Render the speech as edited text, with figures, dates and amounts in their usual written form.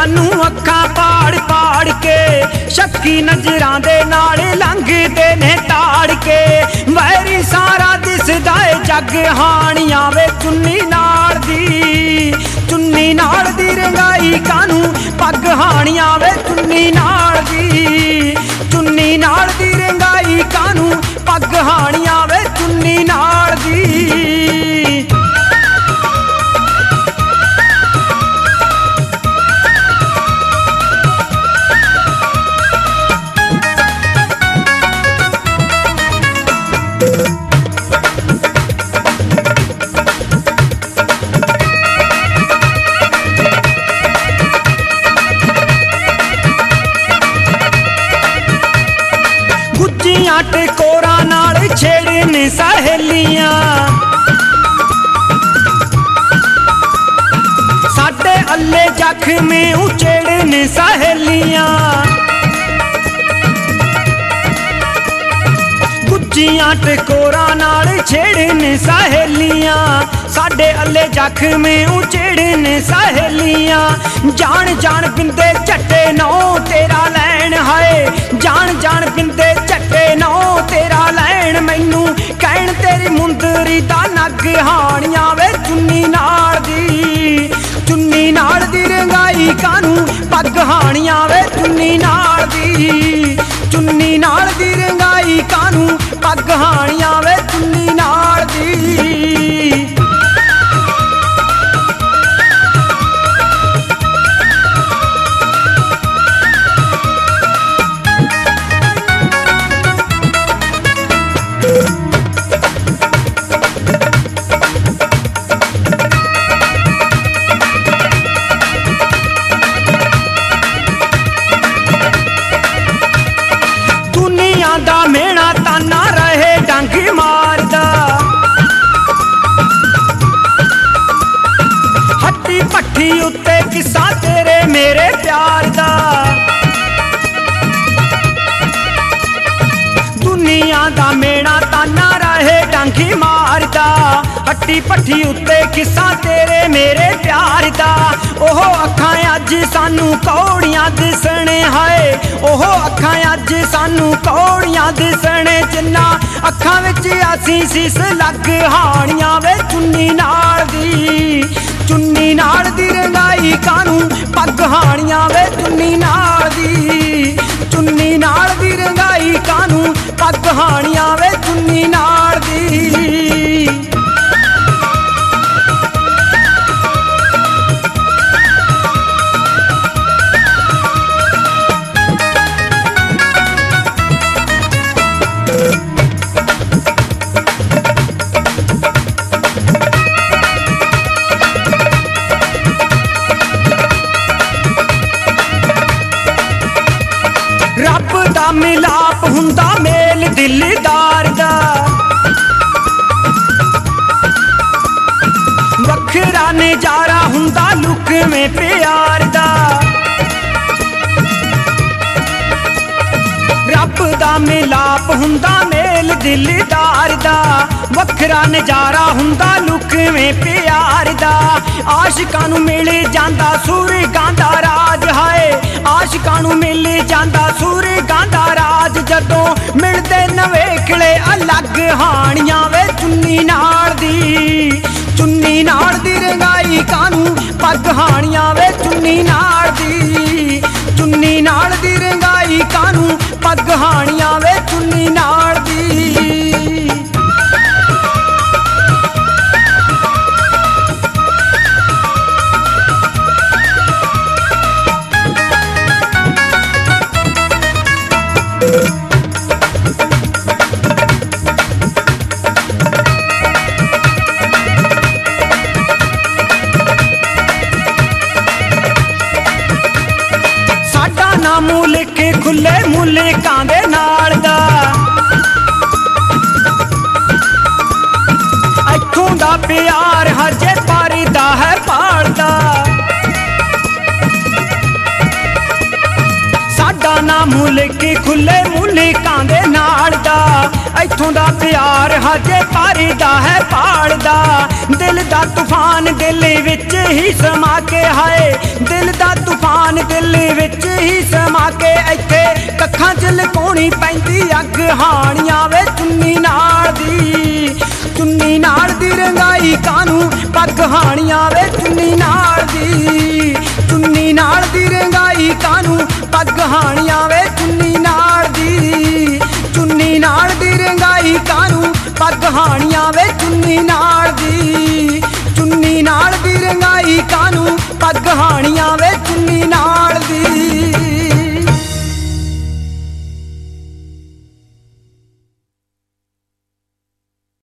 सानू अखां पाड़ पाड़ के शक्की नजरां दे नाल लंघदे ने ताड़ के वैरी सारा दिसदा है जग हानियां वे चुन्नी नाल दी रंगाई कानू पग हानियां वे चुन्नी नाल दी रंगाई कानू पग हानियां वे चुन्नी नाल दी। गुज्जियां टकोरा नाल छेड़न सहेलियां साडे अल्ले जख्मे उचेड़न सहेलियां गुज्जियां टकोरा नाल छेड़न सहेलियां साडे अल्ले जख्मे उचेड़न सहेलियां जान जान पिंदे झट्टे नौ तेरा लैन है जान पिंदे झट्टे नौ तेरा लैन मैनू कहण तेरी मुंदरी दा नग हानियां वे चुन्नी नाल दी रंगाई कानू पग हानियां वे चुन्नी नाल दी रंगाई कानू पग हानियां वे चुन्नी नाल दी। दा मेणा ताना रहे डंग मारदा हट्टी पट्टी उत्ते किस्सा तेरे मेरे प्यार दा दुनिया दा मेणा ताना रहे डंग मारदा हट्टी पट्टी उत्ते किस्सा तेरे मेरे प्यार दा ओह अखां अज सानू कौड़ियां दिसणे हाय ओह अखां अज सानू कौड़ियां दिसणे जिन्ना अखां विच असीं सीस लग हानियां वे चुन्नी नाल दी रंगाई कानू पग हानियां वे चुन्नी नाल दी रंगाई कानू पग हानियां वे चुन्नी नाल दी। रब दा मिलाप हुंदा मेल दिलदार दा वखरा नजारा हुंदा लुकवें प्यार दा रब दा मिलाप हुंदा मेल दिलदार दा वखरा नजारा हुंदा लुकवें प्यार दा आशिकां नूं मिल जांदा सुरगां दा राज हाय आशिकां नूं मिल जांदा सुरगां दा राज जदों मिलदे नवेखले अलग हानियां वे चुन्नी नाल दी रंगाई कानू पग हानियां वे चुन्नी नाल दी रंगाई कानू पग हानियां वे चुन्नी नाल दी। मुल्क खुले मुल्कां दे नाल दा इत्थों दा प्यार हजे पारदा है पालदा साडा ना मुल्क खुले मुल्कां दे नाल दा इत्थों दा प्यार हजे भरदा है पालदा दिल दा तूफान दिल विच ही समा के हाय दिल दा तूफान दिल विच ही समा के इत्थे कखां च लुकाउणी पैंदी अग हाणियां वे चुन्नी नाल दी रंगाई कानू पग हाणियां वे चुन्नी नाल दी रंगाई कानू पग हाणियां वे चुन्नी नाल दी रंगाई कानू पग हाणियां वे चुन्नी नाल दी रंगाई कानू पग हाणियां वे